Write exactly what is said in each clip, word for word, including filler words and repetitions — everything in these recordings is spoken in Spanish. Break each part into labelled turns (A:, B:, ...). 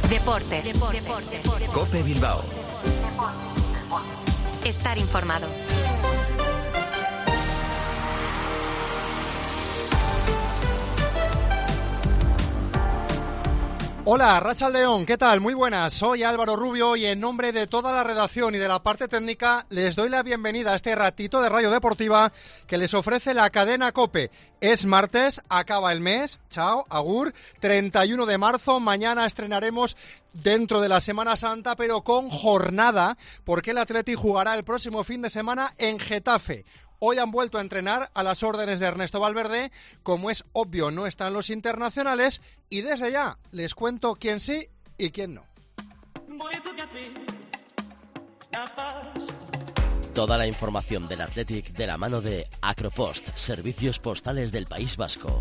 A: Deportes. Deportes. Deportes.
B: COPE Bilbao.
A: Estar informado.
C: Hola, Rachaldeón, ¿qué tal? Muy buenas, soy Álvaro Rubio y en nombre de toda la redacción y de la parte técnica les doy la bienvenida a este ratito de Radio Deportiva que les ofrece la cadena COPE. Es martes, acaba el mes, chao, agur, treinta y uno de marzo, mañana estrenaremos dentro de la Semana Santa, pero con jornada, porque el Athletic jugará el próximo fin de semana en Getafe. Hoy han vuelto a entrenar a las órdenes de Ernesto Valverde, como es obvio no están los internacionales y desde ya les cuento quién sí y quién no.
B: Toda la información del Athletic de la mano de Acropost, servicios postales del País Vasco.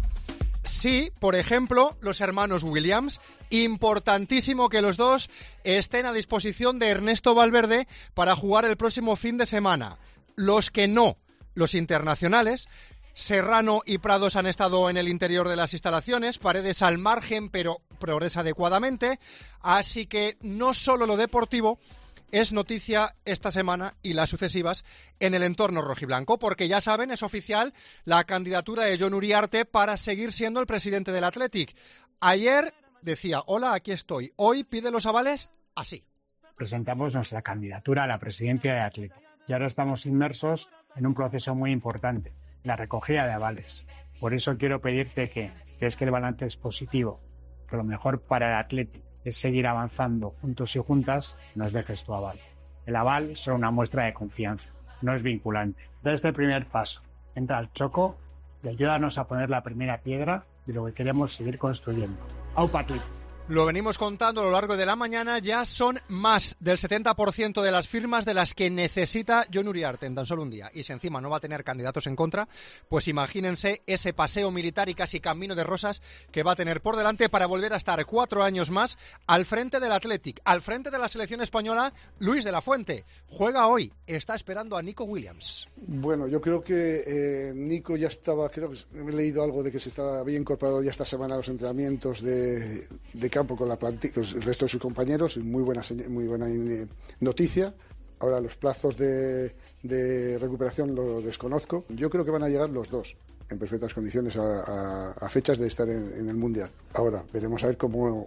C: Sí, por ejemplo, los hermanos Williams, importantísimo que los dos estén a disposición de Ernesto Valverde para jugar el próximo fin de semana. Los que no, los internacionales, Serrano y Prados han estado en el interior de las instalaciones, Paredes al margen, pero progresa adecuadamente, así que no solo lo deportivo es noticia esta semana y las sucesivas en el entorno rojiblanco, porque ya saben, es oficial la candidatura de Jon Uriarte para seguir siendo el presidente del Athletic. Ayer decía, hola, aquí estoy, hoy pide los avales así.
D: Presentamos nuestra candidatura a la presidencia de Athletic. Y ahora estamos inmersos en un proceso muy importante, la recogida de avales. Por eso quiero pedirte que, si crees que el balance es positivo, que lo mejor para el Athletic es seguir avanzando juntos y juntas, nos dejes tu aval. El aval es una muestra de confianza, no es vinculante. Da este primer paso, entra al choco y ayúdanos a poner la primera piedra de lo que queremos seguir construyendo. ¡Aupa Athletic!
C: Lo venimos contando a lo largo de la mañana, ya son más del setenta por ciento de las firmas de las que necesita Jon Uriarte en tan solo un día. Y si encima no va a tener candidatos en contra, pues imagínense ese paseo militar y casi camino de rosas que va a tener por delante para volver a estar cuatro años más al frente del Athletic, al frente de la selección española. Luis de la Fuente juega hoy, está esperando a Nico Williams.
E: Bueno, yo creo que eh, Nico ya estaba, creo que he leído algo de que se estaba, había incorporado ya esta semana a los entrenamientos de, de campo con la plantilla, con el resto de sus compañeros, muy buena, muy buena noticia. Ahora los plazos de, de recuperación lo desconozco. Yo creo que van a llegar los dos en perfectas condiciones a, a, a fechas de estar en, en el Mundial. Ahora veremos a ver cómo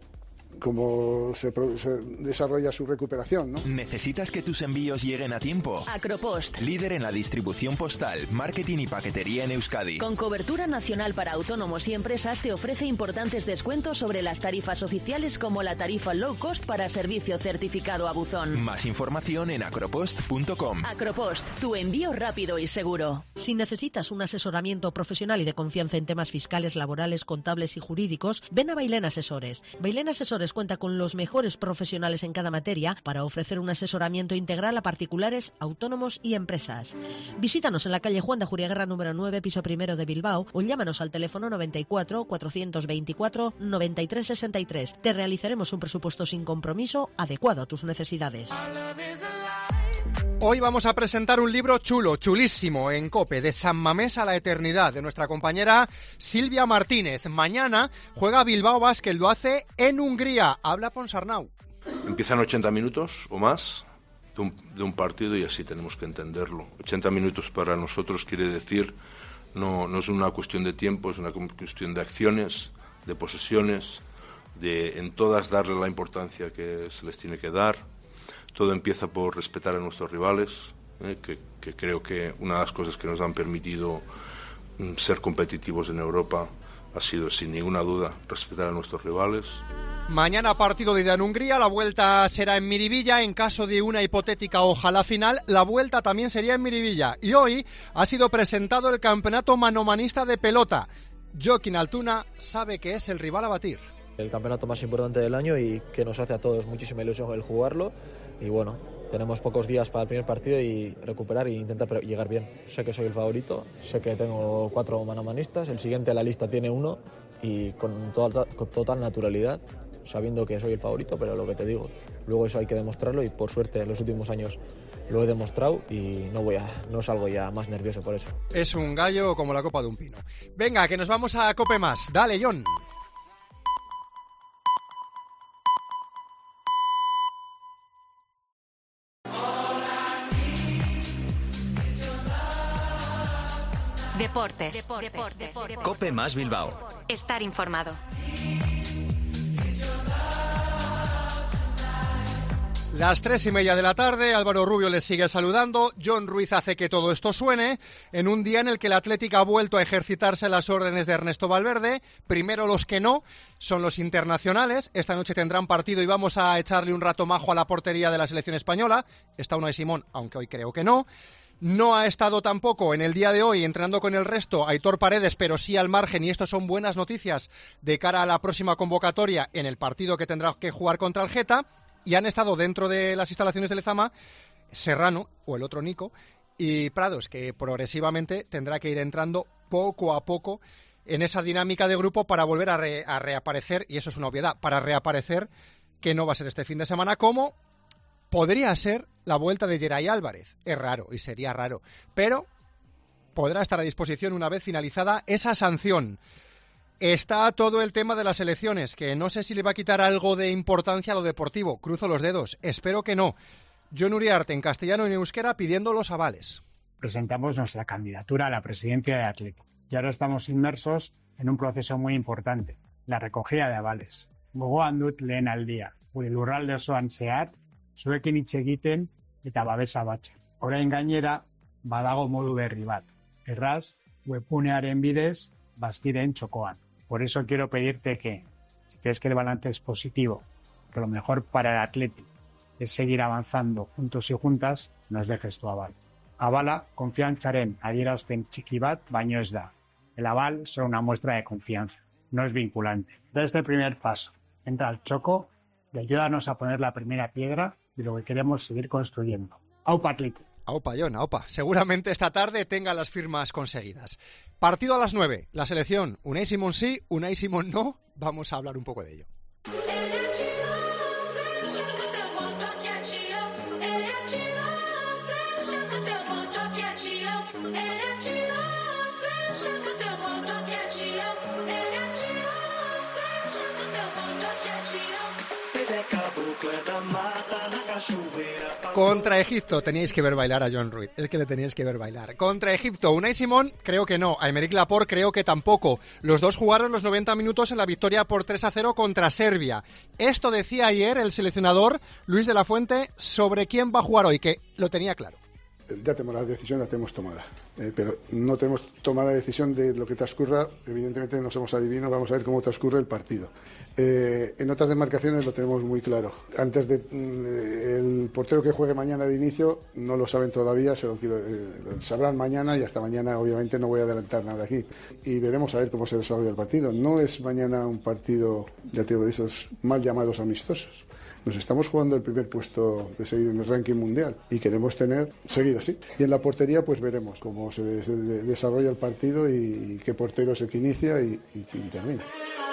E: cómo se, se desarrolla su recuperación, ¿no?
F: ¿Necesitas que tus envíos lleguen a tiempo?
A: Acropost,
F: líder en la distribución postal, marketing y paquetería en Euskadi.
A: Con cobertura nacional para autónomos y empresas, te ofrece importantes descuentos sobre las tarifas oficiales, como la tarifa low cost para servicio certificado a buzón.
F: Más información en acropost punto com.
A: Acropost, tu envío rápido y seguro.
G: Si necesitas un asesoramiento profesional y de confianza en temas fiscales, laborales, contables y jurídicos, ven a Bailén Asesores. Bailén Asesores cuenta con los mejores profesionales en cada materia para ofrecer un asesoramiento integral a particulares, autónomos y empresas. Visítanos en la calle Juan de Ajuriaguerra número nueve, piso primero de Bilbao, o llámanos al teléfono noventa y cuatro, cuatrocientos veinticuatro, noventa y tres sesenta y tres. Te realizaremos un presupuesto sin compromiso adecuado a tus necesidades.
C: Hoy vamos a presentar un libro chulo, chulísimo, en COPE, de San Mamés a la eternidad, de nuestra compañera Silvia Martínez. Mañana juega Bilbao Basket, lo hace en Hungría. Habla Ponsarnau.
H: Empiezan ochenta minutos o más de un, de un partido y así tenemos que entenderlo. ochenta minutos para nosotros quiere decir, no, no es una cuestión de tiempo, es una cuestión de acciones, de posesiones, de en todas darle la importancia que se les tiene que dar. Todo empieza por respetar a nuestros rivales, eh, que, que creo que una de las cosas que nos han permitido mm, ser competitivos en Europa ha sido, sin ninguna duda, respetar a nuestros rivales.
C: Mañana partido de ida en Hungría, la vuelta será en Miribilla. En caso de una hipotética ojalá final, la vuelta también sería en Miribilla. Y hoy ha sido presentado el campeonato manomanista de pelota. Joaquín Altuna sabe que es el rival a batir.
I: El campeonato más importante del año y que nos hace a todos muchísima ilusión el jugarlo. Y bueno, tenemos pocos días para el primer partido y recuperar e intentar llegar bien. Sé que soy el favorito, sé que tengo cuatro manomanistas, el siguiente a la lista tiene uno y con total, con total naturalidad, sabiendo que soy el favorito, pero lo que te digo, luego eso hay que demostrarlo y por suerte en los últimos años lo he demostrado y no voy a, no salgo ya más nervioso por eso.
C: Es un gallo como la copa de un pino. Venga, que nos vamos a Cope Más. Dale, Jon.
J: Deportes. Deportes. Deportes.
K: COPE más Bilbao.
J: Estar informado.
C: Las tres y media de la tarde, Álvaro Rubio les sigue saludando, John Ruiz hace que todo esto suene, en un día en el que el Athletic ha vuelto a ejercitarse a las órdenes de Ernesto Valverde. Primero los que no, son los internacionales, esta noche tendrán partido y vamos a echarle un rato majo a la portería de la selección española, está Unai Simón, aunque hoy creo que no. No ha estado tampoco en el día de hoy entrenando con el resto Aitor Paredes, pero sí al margen, y esto son buenas noticias de cara a la próxima convocatoria en el partido que tendrá que jugar contra el Geta. Y han estado dentro de las instalaciones de Lezama Serrano, o el otro Nico, y Prados, que progresivamente tendrá que ir entrando poco a poco en esa dinámica de grupo para volver a, re, a reaparecer, y eso es una obviedad, para reaparecer, que no va a ser este fin de semana, como podría ser la vuelta de Geray Álvarez. Es raro, y sería raro, pero podrá estar a disposición una vez finalizada esa sanción. Está todo el tema de las elecciones, que no sé si le va a quitar algo de importancia a lo deportivo. Cruzo los dedos. Espero que no. John Uriarte, en castellano y en euskera, pidiendo los avales.
D: Presentamos nuestra candidatura a la presidencia de Athletic. Y ahora estamos inmersos en un proceso muy importante, la recogida de avales. Gogoan dut lehen aldia, gure lurralde osoan zehar, zuekin hitz egiten eta babesa batzen. Orain gainera, badago modu berri bat. Erraz, webgunearen bidez, bazkideen txokoan. Por eso quiero pedirte que, si crees que el balance es positivo, que lo mejor para el Athletic es seguir avanzando juntos y juntas, nos dejes tu aval. Avala, konfiantzaren adierazpen txiki bat, baino ez da. El aval es solo una muestra de confianza, no es vinculante. Da este primer paso, entra al choco y ayúdanos a poner la primera piedra de lo que queremos seguir construyendo. Aupa Athletic.
C: Aupa, John, aupa. Seguramente esta tarde tenga las firmas conseguidas. Partido a las nueve. La selección, Unai Simón sí, Unai Simón no. Vamos a hablar un poco de ello. Contra Egipto teníais que ver bailar a John Ruiz, es que le teníais que ver bailar. Contra Egipto, Unai Simón creo que no, Aymeric Laporte creo que tampoco. Los dos jugaron los noventa minutos en la victoria por tres a cero contra Serbia. Esto decía ayer el seleccionador Luis de la Fuente sobre quién va a jugar hoy, que lo tenía claro.
E: Ya tenemos la decisión, la tenemos tomada, eh, pero no tenemos tomada la decisión de lo que transcurra. Evidentemente no somos adivinos, vamos a ver cómo transcurre el partido. Eh, en otras demarcaciones lo tenemos muy claro. Antes de eh, el portero que juegue mañana de inicio no lo saben todavía, se lo quiero, eh, lo sabrán mañana, y hasta mañana obviamente no voy a adelantar nada aquí. Y veremos a ver cómo se desarrolla el partido. No es mañana un partido, ya te digo, de esos mal llamados amistosos. Nos estamos jugando el primer puesto de seguir en el ranking mundial y queremos tener seguir así. Y en la portería pues veremos cómo se, de, se de, desarrolla el partido y, y qué portero es el que inicia y, y quién termina.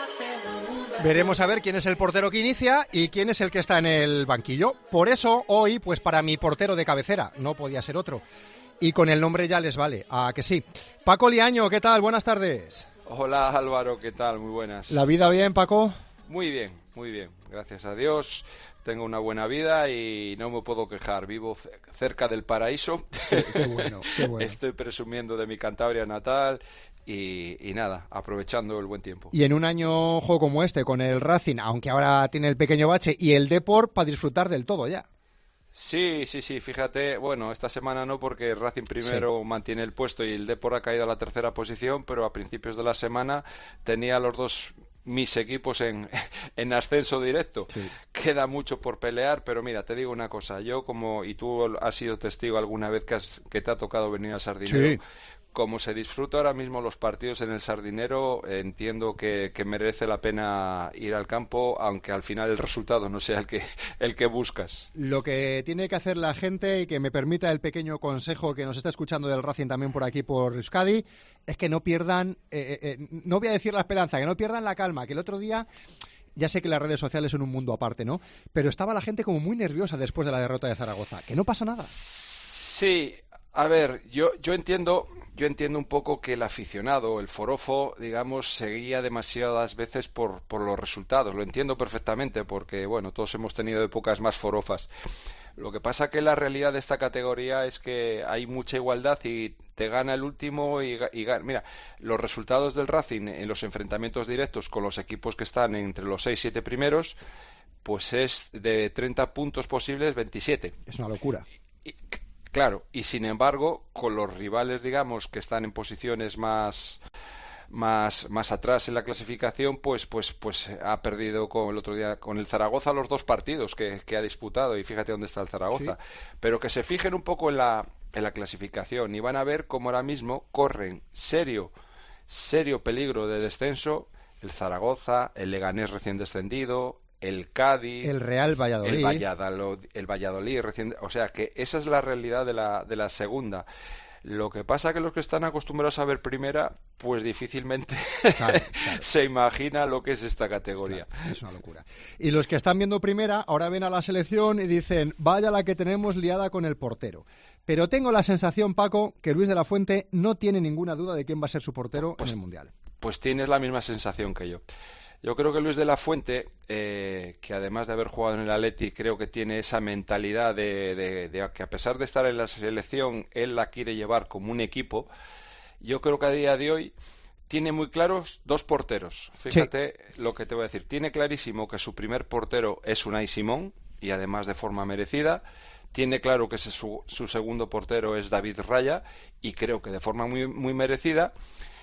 C: Veremos a ver quién es el portero que inicia y quién es el que está en el banquillo. Por eso hoy, pues para mi portero de cabecera, no podía ser otro. Y con el nombre ya les vale, a que sí. Paco Liaño, ¿qué tal? Buenas tardes.
L: Hola Álvaro, ¿qué tal? Muy buenas.
C: ¿La vida bien, Paco?
L: Muy bien, muy bien, gracias a Dios. Tengo una buena vida y no me puedo quejar. Vivo cerca del paraíso.
C: Qué, qué bueno, qué bueno.
L: Estoy presumiendo de mi Cantabria natal y, y nada, aprovechando el buen tiempo.
C: Y en un año ojo como este, con el Racing, aunque ahora tiene el pequeño bache, y el Depor, para disfrutar del todo ya.
L: Sí, sí, sí, fíjate, bueno, esta semana no, porque Racing primero sí mantiene el puesto y el Depor ha caído a la tercera posición, pero a principios de la semana tenía los dos mis equipos en, en ascenso directo. Sí. Queda mucho por pelear, pero mira, te digo una cosa, yo como, y tú has sido testigo alguna vez que, has, que te ha tocado venir al Sardinero, sí, como se disfruta ahora mismo los partidos en el Sardinero, eh, entiendo que, que merece la pena ir al campo, aunque al final el resultado no sea el que, el que buscas.
C: Lo que tiene que hacer la gente, y que me permita el pequeño consejo que nos está escuchando del Racing también por aquí por Euskadi, es que no pierdan, eh, eh, no voy a decir la esperanza, que no pierdan la calma, que el otro día... Ya sé que las redes sociales son un mundo aparte, ¿no? Pero estaba la gente como muy nerviosa después de la derrota de Zaragoza. Que no pasa nada.
L: Sí, A ver, yo, yo entiendo... Yo entiendo un poco que el aficionado, el forofo, digamos, se guía demasiadas veces por, por los resultados. Lo entiendo perfectamente porque, bueno, todos hemos tenido épocas más forofas. Lo que pasa que la realidad de esta categoría es que hay mucha igualdad y te gana el último y, y gana. Mira, los resultados del Racing en los enfrentamientos directos con los equipos que están entre los seis y siete primeros, pues es de treinta puntos posibles, veintisiete.
C: Es una locura.
L: Y, Claro, y sin embargo, con los rivales, digamos, que están en posiciones más más más atrás en la clasificación, pues pues pues ha perdido con el otro día con el Zaragoza los dos partidos que, que ha disputado, y fíjate dónde está el Zaragoza. Sí. Pero que se fijen un poco en la en la clasificación y van a ver cómo ahora mismo corren serio serio peligro de descenso el Zaragoza, el Leganés recién descendido, el Cádiz,
C: el Real Valladolid,
L: el Valladolid, el Valladolid recién, o sea que esa es la realidad de la de la segunda. Lo que pasa que los que están acostumbrados a ver primera, pues difícilmente claro, claro. se imagina lo que es esta categoría.
C: Claro, es una locura. Y los que están viendo primera, ahora ven a la selección y dicen, vaya la que tenemos liada con el portero. Pero tengo la sensación, Paco, que Luis de la Fuente no tiene ninguna duda de quién va a ser su portero pues, en el Mundial.
L: Pues tienes la misma sensación que yo. Yo creo que Luis de la Fuente, eh, que además de haber jugado en el Atleti, creo que tiene esa mentalidad de, de, de que a pesar de estar en la selección, él la quiere llevar como un equipo. Yo creo que a día de hoy tiene muy claros dos porteros. Fíjate sí. lo que te voy a decir. Tiene clarísimo que su primer portero es Unai Simón, y además de forma merecida. Tiene claro que su, su segundo portero es David Raya, y creo que de forma muy, muy merecida.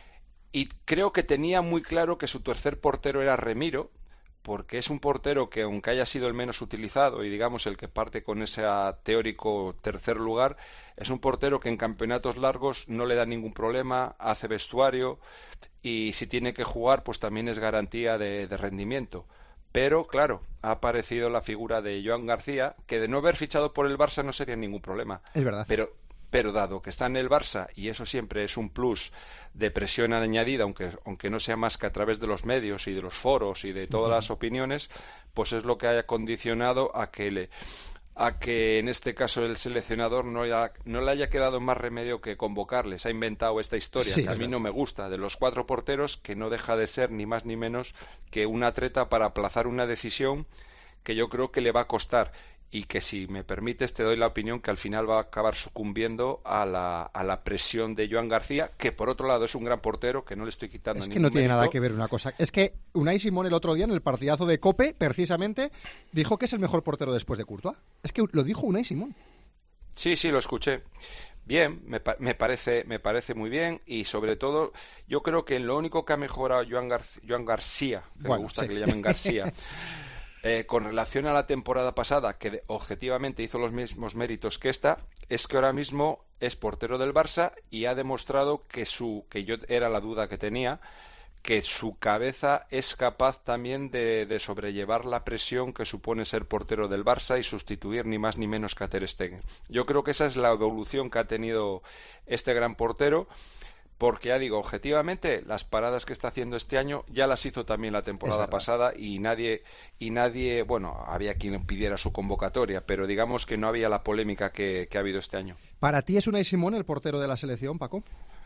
L: Y creo que tenía muy claro que su tercer portero era Remiro, porque es un portero que, aunque haya sido el menos utilizado y digamos el que parte con ese teórico tercer lugar, es un portero que en campeonatos largos no le da ningún problema, hace vestuario y si tiene que jugar pues también es garantía de, de rendimiento. Pero, claro, ha aparecido la figura de Joan García, que de no haber fichado por el Barça no sería ningún problema.
C: Es verdad.
L: Pero... Pero dado que está en el Barça, y eso siempre es un plus de presión añadida, aunque, aunque no sea más que a través de los medios y de los foros y de todas uh-huh. las opiniones, pues es lo que haya condicionado a que le, a que en este caso el seleccionador no, haya, no le haya quedado más remedio que convocarles. Ha inventado esta historia sí, que a mí no me gusta, de los cuatro porteros, que no deja de ser ni más ni menos que una treta para aplazar una decisión que yo creo que le va a costar. Y que, si me permites, te doy la opinión que al final va a acabar sucumbiendo a la, a la presión de Joan García, que por otro lado es un gran portero, que no le estoy quitando
C: es
L: ningún
C: que no tiene
L: mérito.
C: Nada que ver una cosa. Es que Unai Simón el otro día en el partidazo de COPE, precisamente, dijo que es el mejor portero después de Courtois. Es que lo dijo Unai Simón.
L: Sí, sí, lo escuché. Bien, me, me parece me parece muy bien, y sobre todo yo creo que en lo único que ha mejorado Joan, Gar Joan García, que bueno, me gusta sí. que le llamen García, Eh, con relación a la temporada pasada, que de, objetivamente hizo los mismos méritos que esta, es que ahora mismo es portero del Barça y ha demostrado que su que yo era la duda que tenía, que su cabeza es capaz también de, de sobrellevar la presión que supone ser portero del Barça y sustituir ni más ni menos que a Ter Stegen. Yo creo que esa es la evolución que ha tenido este gran portero. Porque ya digo, objetivamente, las paradas que está haciendo este año ya las hizo también la temporada pasada y nadie, y nadie, bueno, había quien pidiera su convocatoria, pero digamos que no había la polémica que, que ha habido este año.
C: ¿Para ti es Unai Simón el portero de la selección, Paco?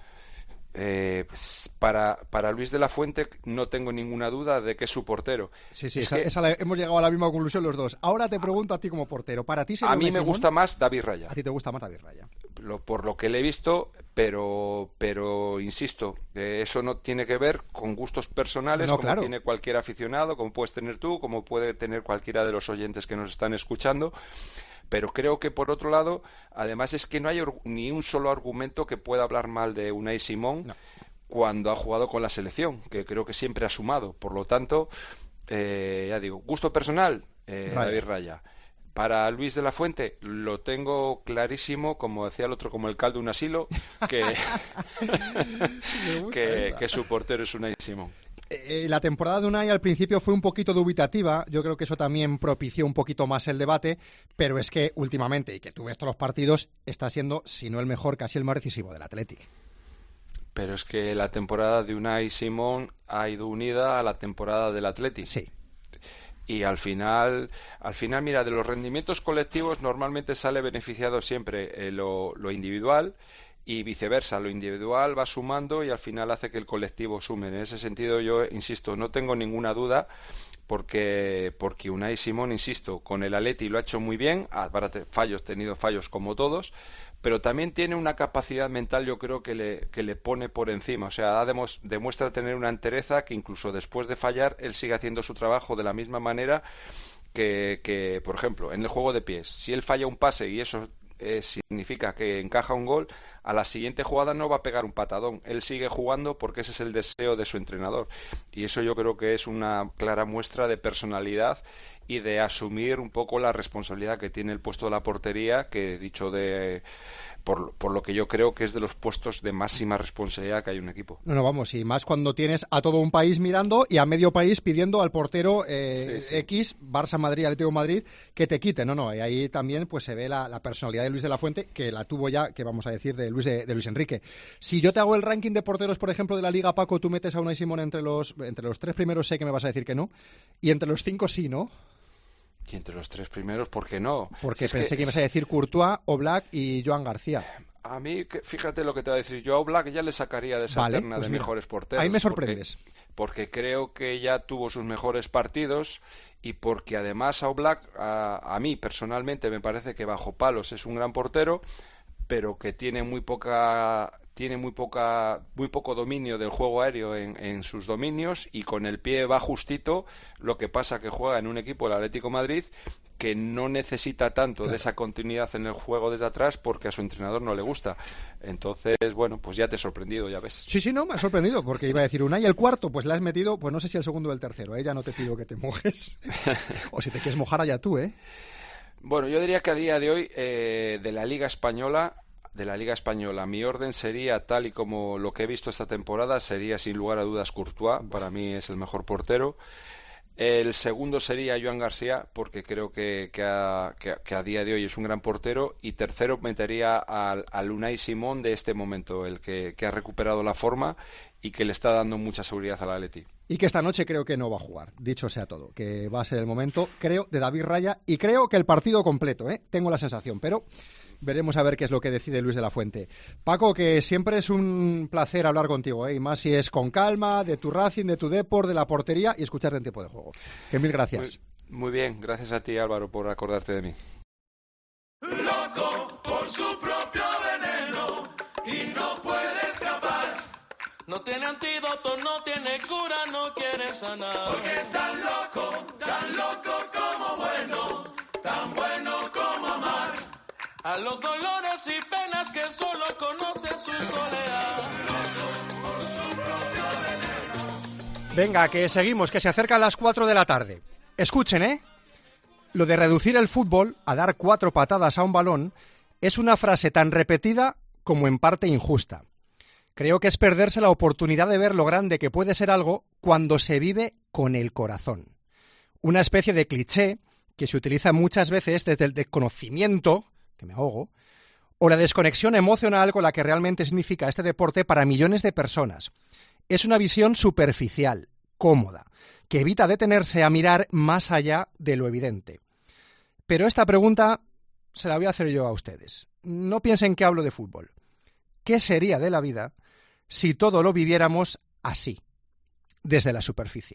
L: Eh, para, para Luis de la Fuente no tengo ninguna duda de que es su portero.
C: Sí, sí,
L: es
C: esa,
L: que,
C: esa la, hemos llegado a la misma conclusión los dos. Ahora te pregunto a ti como portero, ¿para ti sería
L: A mí
C: Unai
L: me
C: Simón?
L: gusta más David Raya.
C: A ti te gusta más David Raya.
L: Lo, por lo que le he visto, pero, pero insisto, eh, eso no tiene que ver con gustos personales,
C: no,
L: como
C: claro.
L: tiene cualquier aficionado, como puedes tener tú, como puede tener cualquiera de los oyentes que nos están escuchando. Pero creo que, por otro lado, además es que no hay ni un solo argumento que pueda hablar mal de Unai Simón no. cuando ha jugado con la selección, que creo que siempre ha sumado. Por lo tanto, eh, ya digo, gusto personal, eh, Raya. David Raya. Para Luis de la Fuente lo tengo clarísimo, como decía el otro, como el caldo de un asilo, que, que, que su portero es Unai Simón.
C: Eh, la temporada de Unai al principio fue un poquito dubitativa, yo creo que eso también propició un poquito más el debate, pero es que últimamente, y que tú ves todos los partidos, está siendo, si no el mejor, casi el más decisivo del Athletic.
L: Pero es que la temporada de Unai Simón ha ido unida a la temporada del Athletic.
C: Sí.
L: y al final, al final, mira, de los rendimientos colectivos normalmente sale beneficiado siempre eh, lo, lo individual, y viceversa, lo individual va sumando y al final hace que el colectivo sume. En ese sentido yo insisto, no tengo ninguna duda porque porque Unai Simón, insisto, con el Atleti lo ha hecho muy bien, habrá fallos, tenido fallos como todos, pero también tiene una capacidad mental, yo creo que le, que le pone por encima, o sea, demos, demuestra tener una entereza que incluso después de fallar él sigue haciendo su trabajo de la misma manera que, que por ejemplo, en el juego de pies, si él falla un pase y eso eh, significa que encaja un gol, a la siguiente jugada no va a pegar un patadón, él sigue jugando porque ese es el deseo de su entrenador, y eso yo creo que es una clara muestra de personalidad y de asumir un poco la responsabilidad que tiene el puesto de la portería, que dicho de por, por lo que yo creo que es de los puestos de máxima responsabilidad que hay en un equipo.
C: No, no, vamos, y más cuando tienes a todo un país mirando y a medio país pidiendo al portero eh, sí, sí. X, Barça, Madrid, Atlético de Madrid, que te quite. No, no, y ahí también pues se ve la, la personalidad de Luis de la Fuente, que la tuvo ya, que vamos a decir, de Luis, de, de Luis Enrique. Si yo te hago el ranking de porteros, por ejemplo, de la Liga, Paco, tú metes a Unai Simón entre los, entre los tres primeros, sé que me vas a decir que no, y entre los cinco sí, ¿no?
L: Y entre los tres primeros, ¿por qué no?
C: Porque
L: es
C: pensé que...
L: que
C: ibas a decir Courtois, Oblak y Joan García.
L: A mí, fíjate lo que te va a decir. Yo a Oblak ya le sacaría de esa
C: vale,
L: terna
C: pues
L: de
C: mira,
L: mejores porteros.
C: Ahí me sorprendes.
L: Porque, porque creo que ya tuvo sus mejores partidos y porque además a Oblak, a, a mí personalmente me parece que bajo palos es un gran portero, pero que tiene muy poca... tiene muy poca muy poco dominio del juego aéreo en, en sus dominios y con el pie va justito, lo que pasa que juega en un equipo del Atlético de Madrid que no necesita tanto claro. de esa continuidad en el juego desde atrás porque a su entrenador no le gusta. Entonces, bueno, pues ya te he sorprendido, ya ves.
C: Sí, sí, no, me ha sorprendido porque iba a decir una y el cuarto, pues le has metido, pues no sé si el segundo o el tercero, ¿eh? Ya no te pido que te mojes. O si te quieres mojar allá tú, ¿eh?
L: Bueno, yo diría que a día de hoy eh, de la Liga Española de la Liga Española, mi orden sería, tal y como lo que he visto esta temporada, sería sin lugar a dudas Courtois, para mí es el mejor portero. El segundo sería Joan García, porque creo que, que, a, que, que a día de hoy es un gran portero. Y tercero metería al, al Unai Simón de este momento, el que, que ha recuperado la forma y que le está dando mucha seguridad al Atleti.
C: Y que esta noche creo que no va a jugar, dicho sea todo, que va a ser el momento, creo, de David Raya, y creo que el partido completo, ¿eh? Tengo la sensación, pero veremos a ver qué es lo que decide Luis de la Fuente. Paco, que siempre es un placer hablar contigo, ¿eh? Y más si es con calma, de tu Racing, de tu Depor, de la portería y escucharte en tiempo de juego. Que mil gracias.
L: Muy, muy bien, gracias a ti, Álvaro, por acordarte de mí.
K: Loco por su propio veneno y no puede escapar. No tiene antídoto, no tiene cura, no quiere sanar. Porque es tan loco, tan loco como bueno, tan bueno como amar. A los dolores y penas que solo conoce su soledad. Loco por su propio veneno.
C: Venga, que seguimos, que se acercan las cuatro de la tarde. Escuchen, ¿eh? Lo de reducir el fútbol a dar cuatro patadas a un balón es una frase tan repetida como en parte injusta. Creo que es perderse la oportunidad de ver lo grande que puede ser algo cuando se vive con el corazón. Una especie de cliché que se utiliza muchas veces desde el desconocimiento, que me ahogo, o la desconexión emocional con la que realmente significa este deporte para millones de personas. Es una visión superficial, cómoda, que evita detenerse a mirar más allá de lo evidente. Pero esta pregunta se la voy a hacer yo a ustedes. No piensen que hablo de fútbol. ¿Qué sería de la vida si todo lo viviéramos así, desde la superficie?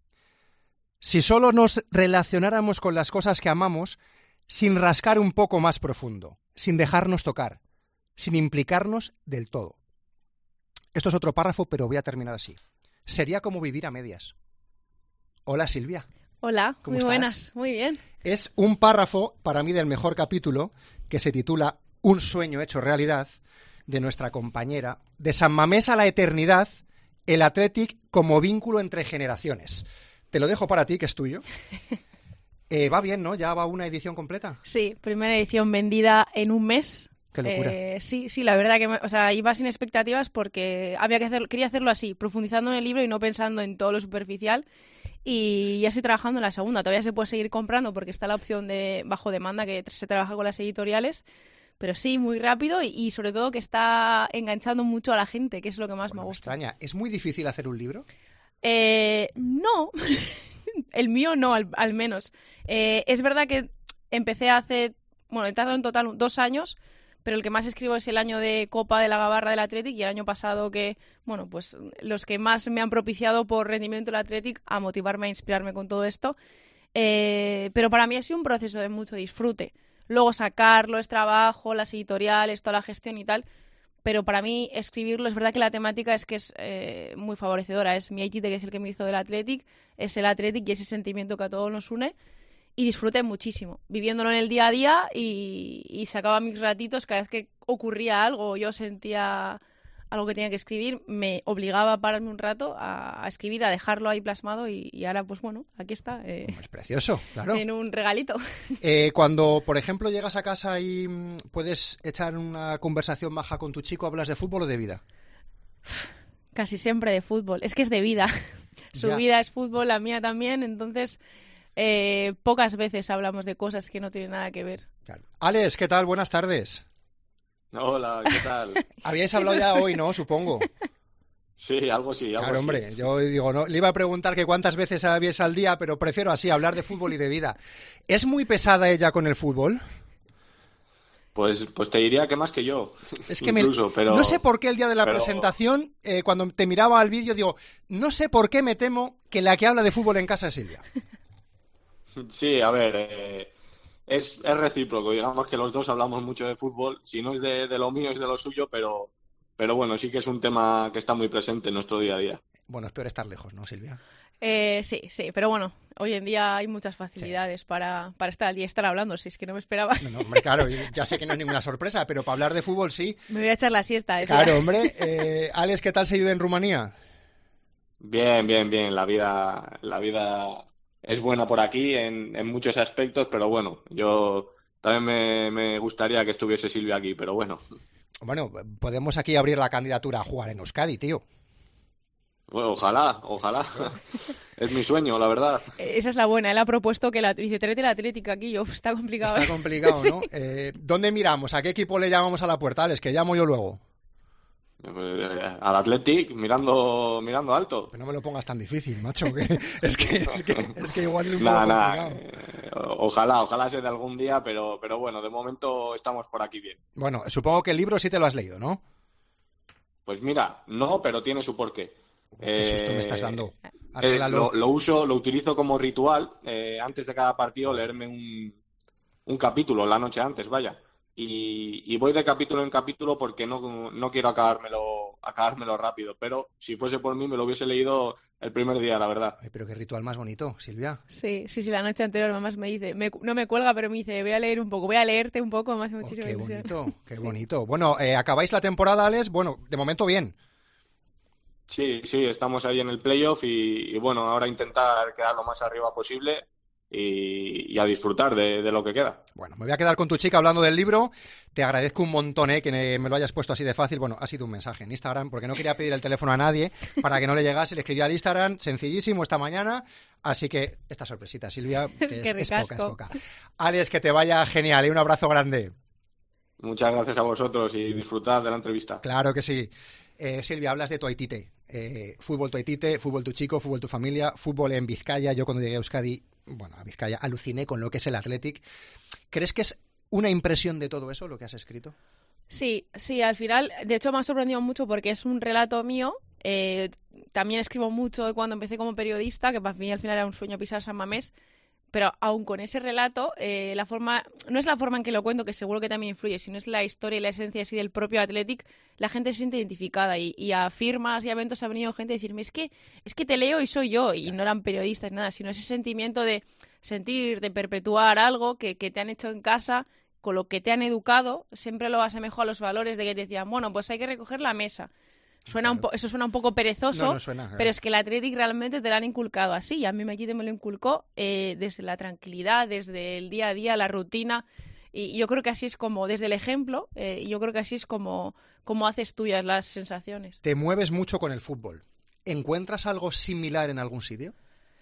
C: Si solo nos relacionáramos con las cosas que amamos sin rascar un poco más profundo, sin dejarnos tocar, sin implicarnos del todo. Esto es otro párrafo, pero voy a terminar así. Sería como vivir a medias. Hola, Silvia.
M: Hola,
C: ¿Cómo
M: muy
C: estás?
M: buenas, muy bien.
C: Es un párrafo, para mí, del mejor capítulo, que se titula Un sueño hecho realidad, de nuestra compañera, de San Mamés a la eternidad, el Athletic como vínculo entre generaciones. Te lo dejo para ti, que es tuyo. Eh, va bien, ¿no? ¿Ya va una edición completa?
M: Sí, primera edición vendida en un mes.
C: Qué locura.
M: Eh, sí, sí, la verdad que me, o sea, iba sin expectativas porque había que hacer, quería hacerlo así, profundizando en el libro y no pensando en todo lo superficial. Y ya estoy trabajando en la segunda. Todavía se puede seguir comprando porque está la opción de bajo demanda que se trabaja con las editoriales. Pero sí, muy rápido y, y sobre todo que está enganchando mucho a la gente, que es lo que más
C: bueno,
M: me gusta.
C: Me extraña. ¿Es muy difícil hacer un libro?
M: Eh, no. el mío no, al, al menos. Eh, es verdad que empecé hace, bueno, he tardado en total dos años, pero el que más escribo es el año de Copa de la Gabarra del Athletic y el año pasado que, bueno, pues los que más me han propiciado por rendimiento del Athletic a motivarme, a inspirarme con todo esto. Eh, pero para mí ha sido un proceso de mucho disfrute. Luego sacarlo es trabajo, las editoriales, toda la gestión y tal, pero para mí escribirlo, es verdad que la temática es que es eh, muy favorecedora. Es mi Aitite, que es el que me hizo del Athletic, es el Athletic y ese sentimiento que a todos nos une. Y disfruté muchísimo, viviéndolo en el día a día y, y sacaba mis ratitos cada vez que ocurría algo, yo sentía algo que tenía que escribir, me obligaba a pararme un rato a, a escribir, a dejarlo ahí plasmado y, y ahora, pues bueno, aquí está. Eh,
C: es precioso, claro.
M: En un regalito.
C: Eh, cuando, por ejemplo, llegas a casa y mm, puedes echar una conversación baja con tu chico, ¿hablas de fútbol o de vida?
M: Casi siempre de fútbol, es que es de vida. Su
C: Ya.
M: vida es fútbol, la mía también, entonces... Eh, pocas veces hablamos de cosas que no tienen nada que ver.
C: Claro. Alex, ¿qué tal? Buenas tardes.
N: Hola, ¿qué tal?
C: Habíais hablado ya hoy, ¿no? Supongo.
N: Sí, algo sí, algo
C: Claro,
N: sí.
C: hombre, yo digo, no, le iba a preguntar que cuántas veces habíais al día, pero prefiero así, hablar de fútbol y de vida. ¿Es muy pesada ella con el fútbol?
N: Pues, pues te diría que más que yo.
C: Es que
N: incluso,
C: me,
N: pero,
C: no sé por qué el día de la
N: pero...
C: presentación, eh, cuando te miraba al vídeo, digo, no sé por qué me temo que la que habla de fútbol en casa es Silvia.
N: Sí, a ver, eh, es, es recíproco. Digamos que los dos hablamos mucho de fútbol. Si no es de, de lo mío, es de lo suyo, pero, pero bueno, sí que es un tema que está muy presente en nuestro día a día.
C: Bueno, es peor estar lejos, ¿no, Silvia?
M: Eh, sí, sí, pero bueno, hoy en día hay muchas facilidades sí. para, para estar al día y estar hablando, si es que no me esperaba.
C: No, no, hombre, claro, ya sé que no es ninguna sorpresa, pero para hablar de fútbol sí.
M: Me voy a echar la siesta. Decía.
C: Claro, hombre. Eh, Alex, ¿qué tal se vive en Rumanía?
N: Bien, bien, bien. La vida, la vida es buena por aquí en, en muchos aspectos, pero bueno, yo también me, me gustaría que estuviese Silvia aquí, pero bueno.
C: Bueno, podemos aquí abrir la candidatura a jugar en Euskadi, tío.
N: Bueno, ojalá, ojalá. Es mi sueño, la verdad.
M: Esa es la buena. Él ha propuesto que la dice, tráete la Atlética aquí. Yo, está complicado.
C: Está
M: ¿eh?
C: complicado, ¿no?
M: Sí.
C: Eh, ¿Dónde miramos? ¿A qué equipo le llamamos a la puerta, Alex? Que llamo yo luego.
N: Al Athletic, mirando mirando alto.
C: Pero no me lo pongas tan difícil, macho. Que es, que, es, que, es que igual es un
N: nah,
C: poco
N: nah,
C: complicado.
N: Eh, ojalá, ojalá sea de algún día, pero, pero bueno, de momento estamos por aquí bien.
C: Bueno, supongo que el libro sí te lo has leído, ¿no?
N: Pues mira, no, pero tiene su porqué.
C: Qué susto
N: eh,
C: me estás dando.
N: Eh, lo, lo uso, lo utilizo como ritual, eh, antes de cada partido leerme un, un capítulo la noche antes, vaya. Y, y voy de capítulo en capítulo porque no, no quiero acabármelo, acabármelo rápido. Pero si fuese por mí me lo hubiese leído el primer día, la verdad.
C: Ay, pero qué ritual más bonito, Silvia.
M: Sí, sí, sí, la noche anterior mamá me dice, me, no me cuelga, pero me dice, voy a leer un poco, voy a leerte un poco, me hace muchísima
C: oh, qué
M: ilusión.
C: bonito, qué
M: sí.
C: bonito. Bueno, eh, acabáis la temporada, Alex, bueno, de momento bien.
N: Sí, sí, estamos ahí en el playoff y, y bueno, ahora intentar quedar lo más arriba posible y, y a disfrutar de, de lo que queda.
C: Bueno, me voy a quedar con tu chica hablando del libro. Te agradezco un montón eh, que me lo hayas puesto así de fácil. Bueno, ha sido un mensaje en Instagram porque no quería pedir el teléfono a nadie para que no le llegase. Le escribí al Instagram, sencillísimo, esta mañana. Así que esta sorpresita, Silvia, que es,
M: es,
C: es poca, es poca. Alex, que te vaya genial y un abrazo grande.
N: Muchas gracias a vosotros y disfrutad de la entrevista.
C: Claro que sí. Eh, Silvia, hablas de tu Aitite. Eh, fútbol tu Aitite, fútbol tu chico, fútbol tu familia, fútbol en Vizcaya. Yo cuando llegué a Euskadi, bueno, a Vizcaya, aluciné con lo que es el Athletic. ¿Crees que es una impresión de todo eso lo que has escrito?
M: Sí, sí, al final, de hecho me ha sorprendido mucho porque es un relato mío. Eh, también escribo mucho de cuando empecé como periodista, que para mí al final era un sueño pisar San Mamés. Pero aun con ese relato, eh, la forma no es la forma en que lo cuento, que seguro que también influye, sino es la historia y la esencia así del propio Athletic. La gente se siente identificada y, y a firmas y a eventos ha venido gente a decirme es que, es que te leo y soy yo, y no eran periodistas ni nada, sino ese sentimiento de sentir, de perpetuar algo que, que te han hecho en casa, con lo que te han educado. Siempre lo asemejo a los valores de que te decían, bueno, pues hay que recoger la mesa. Suena claro. un po- eso suena un poco perezoso,
C: no, no suena, claro.
M: Pero es que el Athletic realmente te lo han inculcado así. Y a mí Maquite me lo inculcó eh, desde la tranquilidad, desde el día a día, la rutina. Y yo creo que así es como, desde el ejemplo, eh, yo creo que así es como, como haces tuyas las sensaciones.
C: Te mueves mucho con el fútbol. ¿Encuentras algo similar en algún sitio?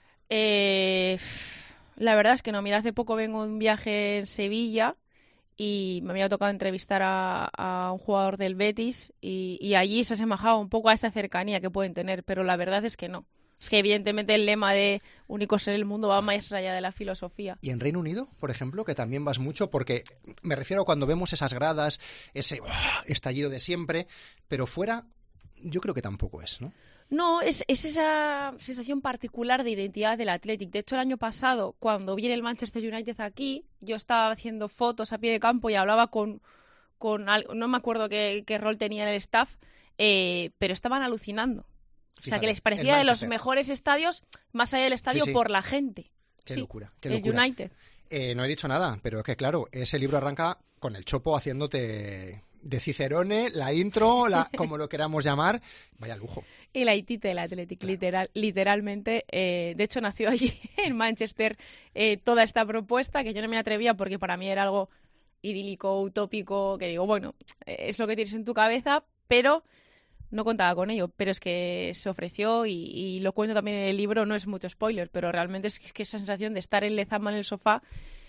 M: Eh, la verdad es que no. Mira, hace poco vengo de un viaje en Sevilla y me había tocado entrevistar a, a un jugador del Betis y, y allí se asemejaba un poco a esa cercanía que pueden tener, pero la verdad es que no. Es que evidentemente el lema de únicos en el mundo va más allá de la filosofía.
C: ¿Y en Reino Unido, por ejemplo, que también vas mucho? Porque me refiero a cuando vemos esas gradas, ese ¡uah! Estallido de siempre, pero fuera yo creo que tampoco es, ¿no?
M: No, es, es esa sensación particular de identidad del Athletic. De hecho, el año pasado, cuando viene el Manchester United aquí, yo estaba haciendo fotos a pie de campo y hablaba con, con no me acuerdo qué, qué rol tenía en el staff, eh, pero estaban alucinando. Fíjate, o sea, que les parecía de los mejores estadios, más allá del estadio, sí, sí. por la gente.
C: Qué
M: sí,
C: locura, qué
M: el
C: locura.
M: United.
C: Eh, no he dicho nada, pero es que claro, ese libro arranca con el Chopo haciéndote de Cicerone, la intro, la, como lo queramos llamar, vaya lujo.
M: Y la Itite del Athletic, claro. literal, literalmente. Eh, de hecho, nació allí en Manchester eh, toda esta propuesta, que yo no me atrevía porque para mí era algo idílico, utópico, que digo, bueno, eh, es lo que tienes en tu cabeza, pero no contaba con ello. Pero es que se ofreció y, y lo cuento también en el libro, no es mucho spoiler, pero realmente es que, es que esa sensación de estar en Lezama en el sofá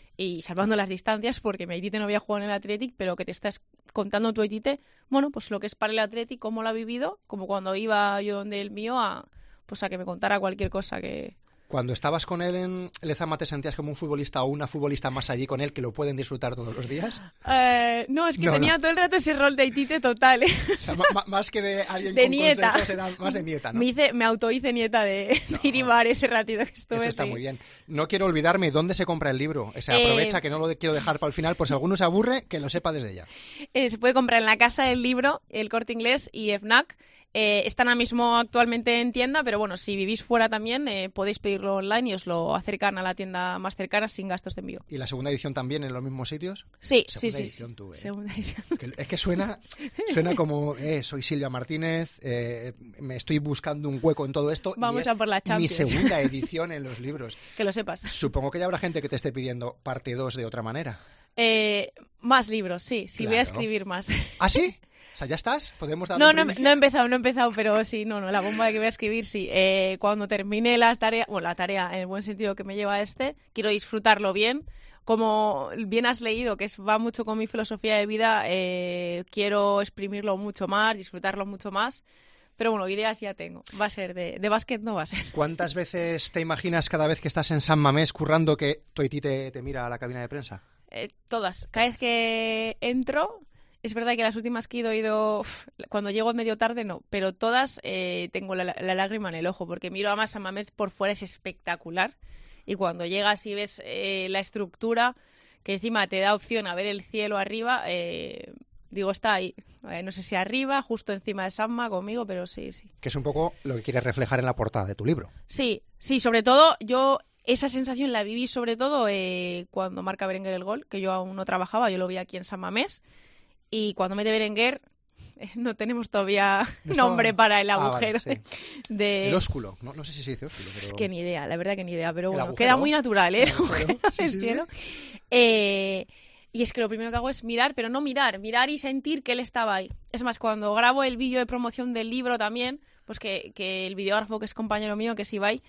M: y salvando las distancias, porque mi Aitite no había jugado en el Athletic, pero que te estás contando tu Aitite, bueno, pues lo que es para el Athletic, cómo lo ha vivido, como cuando iba yo donde el mío a, pues a que me contara cualquier cosa que...
C: Cuando estabas con él en Lezama, ¿te sentías como un futbolista o una futbolista más allí con él que lo pueden disfrutar todos los días?
M: Eh, no, es que no, tenía no. todo el rato ese rol de Aitite total. ¿eh?
C: O sea, más que de alguien
M: de
C: con
M: nieta.
C: consejos, era más de nieta, ¿no?
M: Me, hice, me autohice nieta de, no. de Iribar ese ratito que estuve.
C: Eso está
M: sí.
C: muy bien. No quiero olvidarme, ¿dónde se compra el libro? O sea, aprovecha eh... que no lo quiero dejar para el final, por si alguno se aburre, que lo sepa desde ya.
M: Eh, se puede comprar en la Casa del Libro, El Corte Inglés y FNAC. Eh, están ahora mismo actualmente en tienda, pero bueno, si vivís fuera también eh, podéis pedirlo online y os lo acercan a la tienda más cercana sin gastos de envío.
C: ¿Y la segunda edición también en los mismos sitios?
M: Sí,
C: segunda
M: sí, sí.
C: Edición, tú, eh.
M: Segunda edición.
C: Que, es que suena, suena como, eh, soy Silvia Martínez, eh, me estoy buscando un hueco en todo esto.
M: Vamos
C: y es
M: a por la Champions.
C: Mi segunda edición en los libros.
M: Que lo sepas.
C: Supongo que ya habrá gente que te esté pidiendo parte dos de otra manera.
M: Eh, más libros, sí, sí, claro. Voy a escribir más.
C: ¿Ah, sí? O sea, ¿ya estás? ¿Podemos dar
M: No, no, no he empezado, no he empezado, pero sí, no, no, la bomba de que voy a escribir, sí. Eh, cuando termine la tarea, bueno, la tarea en el buen sentido que me lleva a este, quiero disfrutarlo bien. Como bien has leído, que es, va mucho con mi filosofía de vida, eh, quiero exprimirlo mucho más, disfrutarlo mucho más. Pero bueno, ideas ya tengo. Va a ser de, de básquet, no va a ser.
C: ¿Cuántas veces te imaginas cada vez que estás en San Mamés currando que tu Aitite te, te mira a la cabina de prensa?
M: Eh, todas. Cada vez que entro... Es verdad que las últimas que he ido, he ido cuando llego medio tarde no, pero todas eh, tengo la, la lágrima en el ojo, porque miro a San Mamés por fuera, es espectacular, y cuando llegas y ves eh, la estructura, que encima te da opción a ver el cielo arriba, eh, digo, está ahí, eh, no sé si arriba, justo encima de Sanma conmigo, pero sí, sí.
C: Que es un poco lo que quieres reflejar en la portada de tu libro.
M: Sí, sí, sobre todo yo... Esa sensación la viví sobre todo eh, cuando marca Berenguer el gol, que yo aún no trabajaba, yo lo vi aquí en San Mamés. Y cuando mete Berenguer, eh, no tenemos todavía no nombre para el agujero. Ah, vale, sí. de...
C: El ósculo, no, no sé si se dice ósculo. Pero...
M: Es que ni idea, la verdad que ni idea, pero bueno,
C: agujero,
M: queda muy natural, ¿eh? El agujero
C: sí, sí,
M: cielo.
C: Sí.
M: Eh, y es que lo primero que hago es mirar, pero no mirar, mirar y sentir que él estaba ahí. Es más, cuando grabo el vídeo de promoción del libro también, pues que, que el videógrafo que es compañero mío, que es Ibai,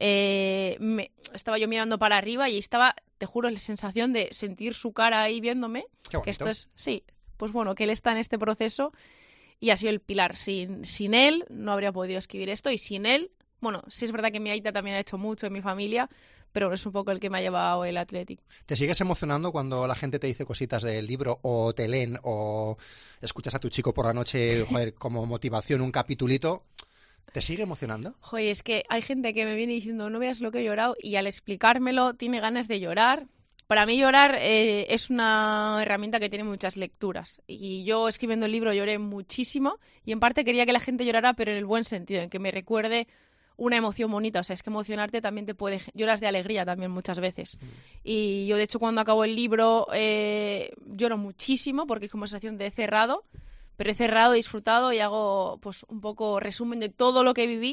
M: eh, me, estaba yo mirando para arriba y estaba, te juro, la sensación de sentir su cara ahí viéndome.
C: Qué bonito.
M: Que esto es, sí... Pues bueno, que él está en este proceso y ha sido el pilar. Sin, sin él no habría podido escribir esto y sin él, bueno, sí es verdad que mi Aita también ha hecho mucho en mi familia, pero es un poco el que me ha llevado el Athletic.
C: ¿Te sigues emocionando cuando la gente te dice cositas del libro o te leen o escuchas a tu chico por la noche, joder, como motivación un capitulito? ¿Te sigue emocionando?
M: Joder, es que hay gente que me viene diciendo no veas lo que he llorado y al explicármelo tiene ganas de llorar. Para mí llorar eh, es una herramienta que tiene muchas lecturas y yo escribiendo el libro lloré muchísimo y en parte quería que la gente llorara pero en el buen sentido, en que me recuerde una emoción bonita, o sea, es que emocionarte también te puede... Lloras de alegría también muchas veces. Mm. Y yo de hecho cuando acabo el libro eh, lloro muchísimo porque es como sensación de he cerrado, pero he cerrado, he disfrutado y hago pues un poco resumen de todo lo que viví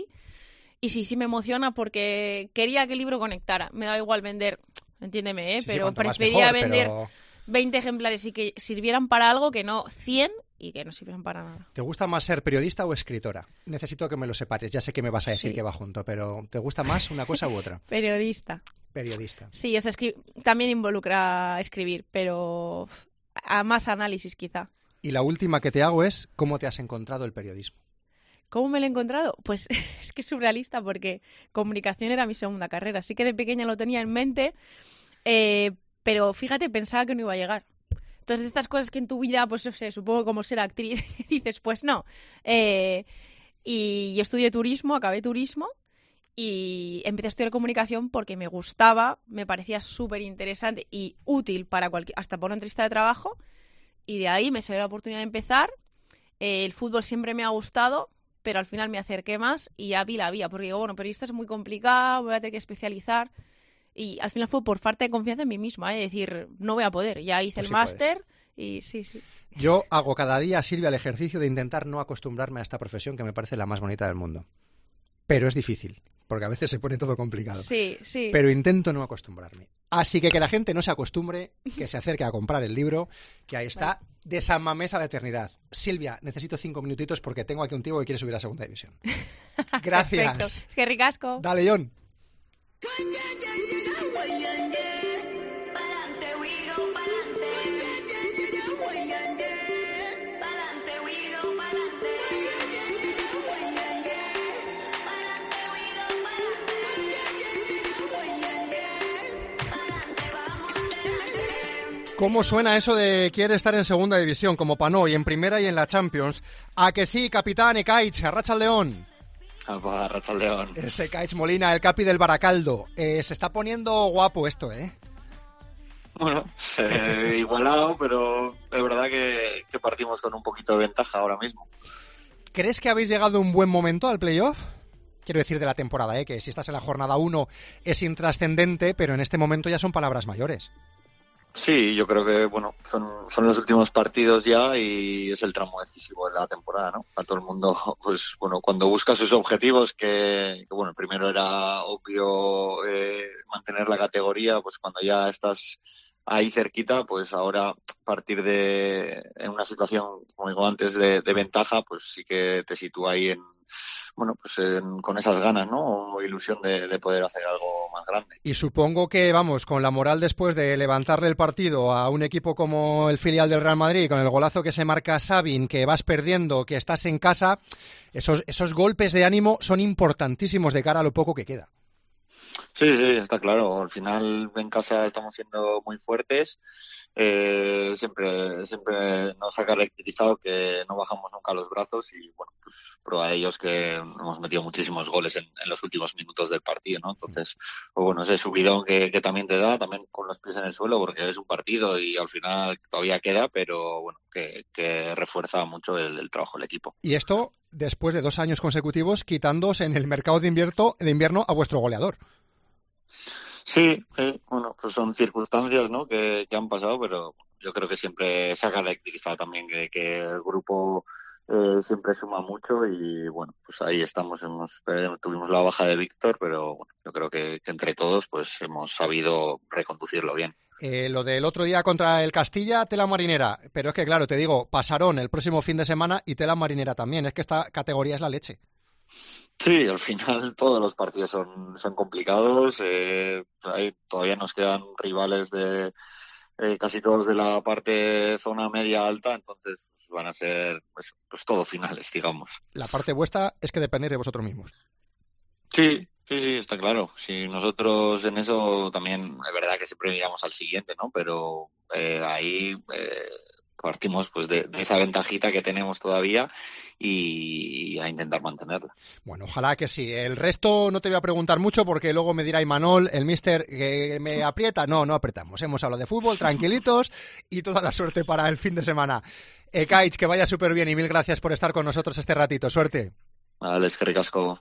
M: y sí, sí me emociona porque quería que el libro conectara, me da igual vender... Entiéndeme, ¿eh?
C: Sí,
M: pero
C: sí,
M: prefería
C: mejor,
M: vender
C: pero...
M: veinte ejemplares y que sirvieran para algo que no cien y que no sirvieran para nada.
C: ¿Te gusta más ser periodista o escritora? Necesito que me lo separes. Ya sé que me vas a decir
M: sí.
C: que va junto, pero ¿te gusta más una cosa u otra?
M: Periodista.
C: Periodista.
M: Sí, o sea, escri- también involucra escribir, pero a más análisis quizá.
C: Y la última que te hago es ¿cómo te has encontrado el periodismo?
M: ¿Cómo me lo he encontrado? Pues es que es surrealista porque comunicación era mi segunda carrera. Así que de pequeña lo tenía en mente, eh, pero fíjate, pensaba que no iba a llegar. Entonces, estas cosas que en tu vida, pues no sé, supongo como ser actriz, dices, pues no. Eh, y yo estudié turismo, acabé turismo y empecé a estudiar comunicación porque me gustaba, me parecía súper interesante y útil para cualquier, hasta para una entrevista de trabajo. Y de ahí me salió la oportunidad de empezar. Eh, el fútbol siempre me ha gustado, pero al final me acerqué más y ya vi la vía, porque digo, bueno, periodista es muy complicado, voy a tener que especializar. Y al final fue por falta de confianza en mí misma, ¿eh? Es decir, no voy a poder. Ya hice
C: Pues
M: el
C: sí
M: máster y sí, sí.
C: Yo hago cada día, Silvia, el ejercicio de intentar no acostumbrarme a esta profesión que me parece la más bonita del mundo. Pero es difícil, porque a veces se pone todo complicado.
M: Sí, sí.
C: Pero intento no acostumbrarme. Así que que la gente no se acostumbre, que se acerque a comprar el libro, que ahí está, vale. De San Mamés a la eternidad. Silvia, necesito cinco minutitos porque tengo aquí un tío que quiere subir a segunda división. Gracias.
M: Perfecto. Es que ricasco.
C: Dale, John. ¿Cómo suena eso de quiere estar en segunda división, como Panó, y en primera y en la Champions? ¿A que sí, capitán Ekaich, Arratsaldeon?
O: Arratsaldeon.
C: Ese Ekaich Molina, el capi del Baracaldo. Eh, se está poniendo guapo esto, ¿eh?
O: Bueno, eh, igualado, pero es verdad que, que partimos con un poquito de ventaja ahora mismo.
C: ¿Crees que habéis llegado a un buen momento al playoff? Quiero decir de la temporada, ¿eh? Que si estás en la jornada uno es intrascendente, pero en este momento ya son palabras mayores.
O: Sí, yo creo que bueno son, son los últimos partidos ya y es el tramo decisivo de la temporada, ¿no? A todo el mundo, pues bueno, cuando busca sus objetivos, que, que bueno, el primero era obvio eh, mantener la categoría, pues cuando ya estás ahí cerquita, pues ahora partir de en una situación, como digo antes, de, de ventaja, pues sí que te sitúa ahí en bueno, pues en, con esas ganas, ¿no? O ilusión de, de poder hacer algo más grande.
C: Y supongo que, vamos, con la moral después de levantarle el partido a un equipo como el filial del Real Madrid, con el golazo que se marca Sabin, que vas perdiendo, que estás en casa, esos, esos golpes de ánimo son importantísimos de cara a lo poco que queda.
O: Sí, sí, está claro. Al final en casa estamos siendo muy fuertes. Eh, siempre siempre nos ha caracterizado que no bajamos nunca los brazos y bueno, pues prueba de ello es que hemos metido muchísimos goles en, en los últimos minutos del partido, ¿no? Entonces, pues bueno, ese subidón que, que también te da, también con los pies en el suelo, porque es un partido y al final todavía queda, pero bueno, que, que refuerza mucho el, el trabajo del equipo.
C: Y esto después de dos años consecutivos quitándoos en el mercado de invierno, de invierno a vuestro goleador.
O: Sí, sí, bueno, pues son circunstancias, ¿no? que, que han pasado, pero yo creo que siempre se ha caracterizado también que, que el grupo eh, siempre suma mucho y bueno, pues ahí estamos, hemos, eh, tuvimos la baja de Víctor, pero bueno, yo creo que, que entre todos pues hemos sabido reconducirlo bien.
C: Eh, lo del otro día contra el Castilla, tela marinera, pero es que claro, te digo, Pasarón el próximo fin de semana y tela marinera también, es que esta categoría es la leche.
O: Sí, al final todos los partidos son, son complicados. Eh, ahí todavía nos quedan rivales de eh, casi todos de la parte zona media alta, entonces pues, van a ser pues, pues todos finales, digamos.
C: La parte vuestra es que depender de vosotros mismos.
O: Sí, sí, sí, está claro. Si nosotros en eso también es verdad que siempre miramos al siguiente, ¿no? Pero eh, ahí eh, partimos pues de, de esa ventajita que tenemos todavía y a intentar mantenerla.
C: Bueno, ojalá que sí. El resto no te voy a preguntar mucho porque luego me dirá Imanol, el mister, que me aprieta. No, no apretamos. Hemos hablado de fútbol, tranquilitos y toda la suerte para el fin de semana. Ekaich, que vaya súper bien y mil gracias por estar con nosotros este ratito. Suerte.
O: Vale, es que ricasco.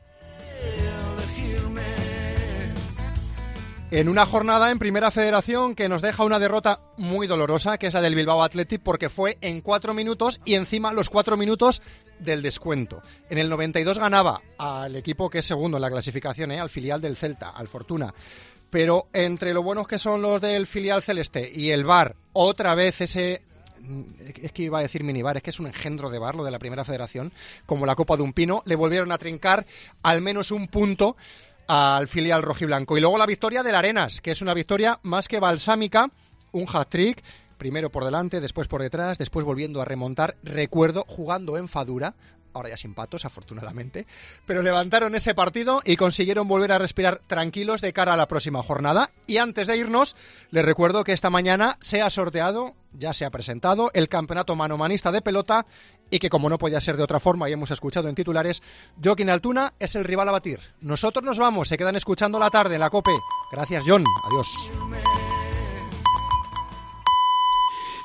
C: En una jornada en Primera Federación que nos deja una derrota muy dolorosa, que es la del Bilbao Athletic, porque fue en cuatro minutos y encima los cuatro minutos del descuento. En el noventa y dos ganaba al equipo que es segundo en la clasificación, ¿eh? Al filial del Celta, al Fortuna. Pero entre lo buenos que son los del filial celeste y el V A R, otra vez ese... es que iba a decir minibar, es que es un engendro de V A R lo de la Primera Federación, como la copa de un pino, le volvieron a trincar al menos un punto al filial rojiblanco. Y luego la victoria del Arenas, que es una victoria más que balsámica, un hat-trick, primero por delante, después por detrás, después volviendo a remontar. Recuerdo jugando en Fadura, ahora ya sin Patos, afortunadamente, pero levantaron ese partido y consiguieron volver a respirar tranquilos de cara a la próxima jornada. Y antes de irnos, les recuerdo que esta mañana se ha sorteado, ya se ha presentado, el campeonato manomanista de pelota y que, como no podía ser de otra forma y hemos escuchado en titulares, Joaquín Altuna es el rival a batir. Nosotros nos vamos, se quedan escuchando la tarde en la COPE. Gracias, John. Adiós.